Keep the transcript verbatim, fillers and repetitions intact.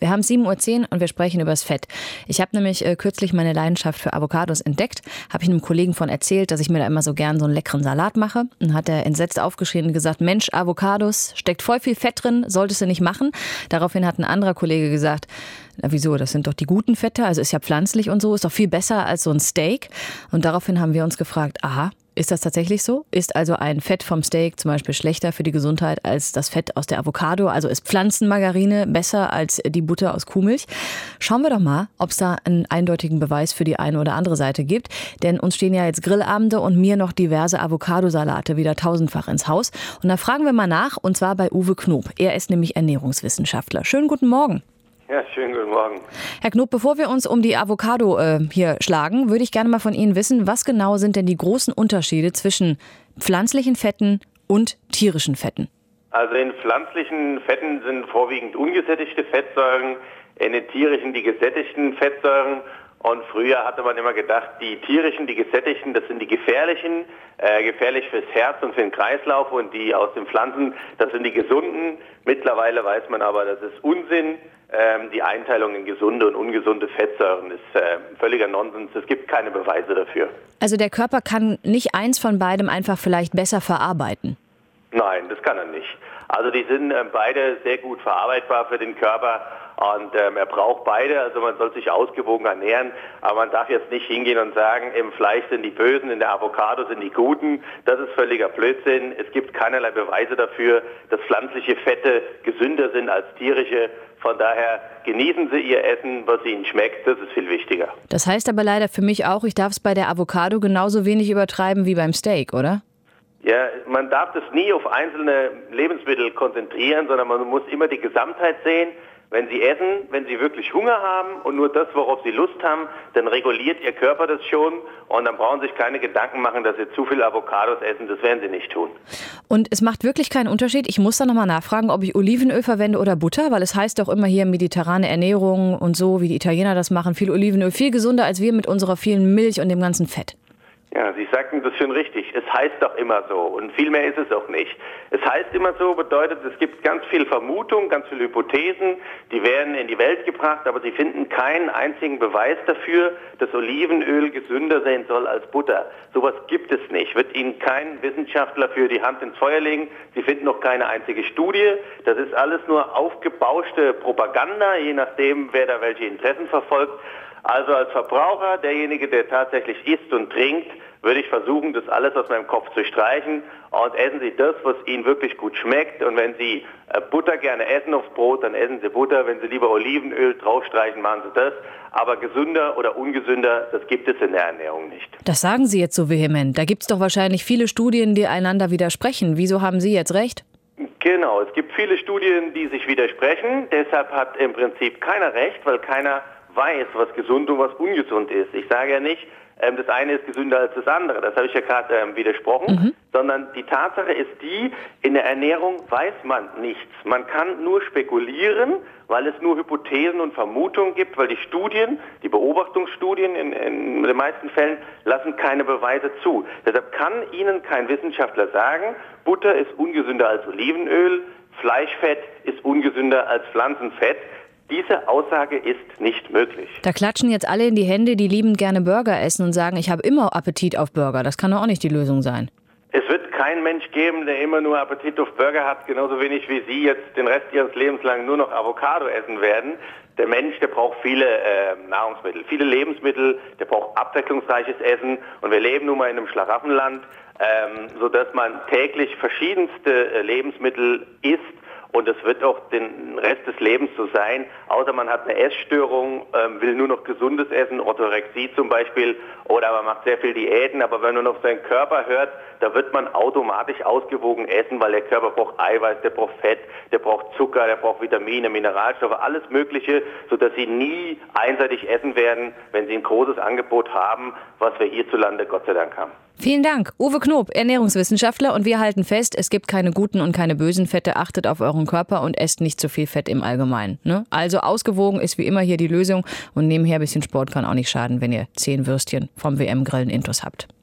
Wir haben sieben Uhr zehn und wir sprechen über das Fett. Ich habe nämlich äh, kürzlich meine Leidenschaft für Avocados entdeckt. Habe ich einem Kollegen von erzählt, dass ich mir da immer so gern so einen leckeren Salat mache. Und hat er entsetzt aufgeschrien und gesagt, Mensch, Avocados, steckt voll viel Fett drin, solltest du nicht machen. Daraufhin hat ein anderer Kollege gesagt, na wieso, das sind doch die guten Fette, also ist ja pflanzlich und so, ist doch viel besser als so ein Steak. Und daraufhin haben wir uns gefragt, aha, ist das tatsächlich so? Ist also ein Fett vom Steak zum Beispiel schlechter für die Gesundheit als das Fett aus der Avocado? Also ist Pflanzenmargarine besser als die Butter aus Kuhmilch? Schauen wir doch mal, ob es da einen eindeutigen Beweis für die eine oder andere Seite gibt. Denn uns stehen ja jetzt Grillabende und mir noch diverse Avocadosalate wieder tausendfach ins Haus. Und da fragen wir mal nach, und zwar bei Uwe Knob. Er ist nämlich Ernährungswissenschaftler. Schönen guten Morgen. Ja, schönen guten Morgen. Herr Knob, bevor wir uns um die Avocado äh, hier schlagen, würde ich gerne mal von Ihnen wissen, was genau sind denn die großen Unterschiede zwischen pflanzlichen Fetten und tierischen Fetten? Also in pflanzlichen Fetten sind vorwiegend ungesättigte Fettsäuren, in den tierischen die gesättigten Fettsäuren. Und früher hatte man immer gedacht, die tierischen, die gesättigten, das sind die gefährlichen, äh, gefährlich fürs Herz und für den Kreislauf, und die aus den Pflanzen, das sind die gesunden. Mittlerweile weiß man aber, das ist Unsinn. Ähm, die Einteilung in gesunde und ungesunde Fettsäuren ist äh, völliger Nonsens. Es gibt keine Beweise dafür. Also der Körper kann nicht eins von beidem einfach vielleicht besser verarbeiten? Nein, das kann er nicht. Also die sind äh, beide sehr gut verarbeitbar für den Körper. Und ähm, er braucht beide, also man soll sich ausgewogen ernähren, aber man darf jetzt nicht hingehen und sagen, im Fleisch sind die Bösen, in der Avocado sind die Guten. Das ist völliger Blödsinn. Es gibt keinerlei Beweise dafür, dass pflanzliche Fette gesünder sind als tierische. Von daher genießen Sie Ihr Essen, was Ihnen schmeckt, das ist viel wichtiger. Das heißt aber leider für mich auch, ich darf es bei der Avocado genauso wenig übertreiben wie beim Steak, oder? Ja, man darf das nie auf einzelne Lebensmittel konzentrieren, sondern man muss immer die Gesamtheit sehen. Wenn Sie essen, wenn Sie wirklich Hunger haben und nur das, worauf Sie Lust haben, dann reguliert Ihr Körper das schon, und dann brauchen Sie sich keine Gedanken machen, dass Sie zu viel Avocados essen. Das werden Sie nicht tun. Und es macht wirklich keinen Unterschied. Ich muss da nochmal nachfragen, ob ich Olivenöl verwende oder Butter, weil es heißt doch immer hier mediterrane Ernährung und so, wie die Italiener das machen. Viel Olivenöl, viel gesünder als wir mit unserer vielen Milch und dem ganzen Fett. Ja, Sie sagten das schon richtig. Es heißt doch immer so, und viel mehr ist es auch nicht. Es heißt immer so bedeutet, es gibt ganz viel Vermutung, ganz viele Hypothesen, die werden in die Welt gebracht, aber Sie finden keinen einzigen Beweis dafür, dass Olivenöl gesünder sein soll als Butter. Sowas gibt es nicht. Wird Ihnen kein Wissenschaftler für die Hand ins Feuer legen. Sie finden noch keine einzige Studie. Das ist alles nur aufgebauschte Propaganda, je nachdem, wer da welche Interessen verfolgt. Also als Verbraucher, derjenige, der tatsächlich isst und trinkt, würde ich versuchen, das alles aus meinem Kopf zu streichen, und essen Sie das, was Ihnen wirklich gut schmeckt. Und wenn Sie Butter gerne essen aufs Brot, dann essen Sie Butter. Wenn Sie lieber Olivenöl draufstreichen, machen Sie das. Aber gesünder oder ungesünder, das gibt es in der Ernährung nicht. Das sagen Sie jetzt so vehement. Da gibt es doch wahrscheinlich viele Studien, die einander widersprechen. Wieso haben Sie jetzt recht? Genau, es gibt viele Studien, die sich widersprechen. Deshalb hat im Prinzip keiner recht, weil keiner weiß, was gesund und was ungesund ist. Ich sage ja nicht, ähm, das eine ist gesünder als das andere. Das habe ich ja gerade ähm, widersprochen. Mhm. Sondern die Tatsache ist die, in der Ernährung weiß man nichts. Man kann nur spekulieren, weil es nur Hypothesen und Vermutungen gibt, weil die Studien, die Beobachtungsstudien in, in den meisten Fällen lassen keine Beweise zu. Deshalb kann Ihnen kein Wissenschaftler sagen, Butter ist ungesünder als Olivenöl, Fleischfett ist ungesünder als Pflanzenfett. Diese Aussage ist nicht möglich. Da klatschen jetzt alle in die Hände, die liebend gerne Burger essen und sagen, ich habe immer Appetit auf Burger. Das kann doch auch nicht die Lösung sein. Es wird keinen Mensch geben, der immer nur Appetit auf Burger hat, genauso wenig wie Sie jetzt den Rest Ihres Lebens lang nur noch Avocado essen werden. Der Mensch, der braucht viele äh, Nahrungsmittel, viele Lebensmittel, der braucht abwechslungsreiches Essen. Und wir leben nun mal in einem Schlaraffenland, ähm, sodass man täglich verschiedenste äh, Lebensmittel isst. Und es wird auch den Rest des Lebens so sein, außer man hat eine Essstörung, ähm, will nur noch gesundes Essen, Orthorexie zum Beispiel, oder man macht sehr viel Diäten, aber wenn man auf seinen Körper hört, da wird man automatisch ausgewogen essen, weil der Körper braucht Eiweiß, der braucht Fett, der braucht Zucker, der braucht Vitamine, Mineralstoffe, alles Mögliche, sodass sie nie einseitig essen werden, wenn sie ein großes Angebot haben, was wir hierzulande Gott sei Dank haben. Vielen Dank. Uwe Knob, Ernährungswissenschaftler, und wir halten fest, es gibt keine guten und keine bösen Fette. Achtet auf euren Körper und esst nicht zu viel Fett im Allgemeinen. Ne? Also ausgewogen ist wie immer hier die Lösung, und nebenher ein bisschen Sport kann auch nicht schaden, wenn ihr zehn Würstchen vom W M-Grillen intus habt.